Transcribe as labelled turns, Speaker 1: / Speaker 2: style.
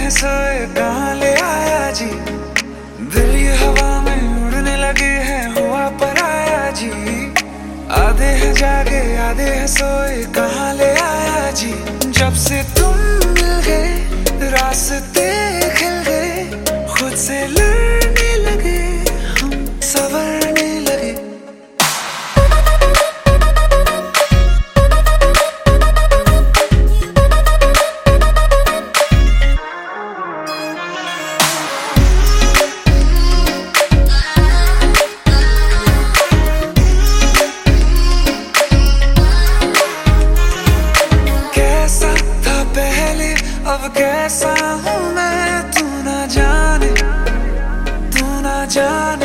Speaker 1: सोए कहाँ ले आया जी, दिल ये हवा में उड़ने लगे हैं, हुआ पराया जी। आधे हैं जागे आधे हैं सोए कहाँ ले आया जी। जब से तुम मिल गए रास्ते खिल गए, खुद से लड़ने लगे हम, संवरने लगे। अब कैसा हूँ मैं, तू ना जाने, तू ना जाने।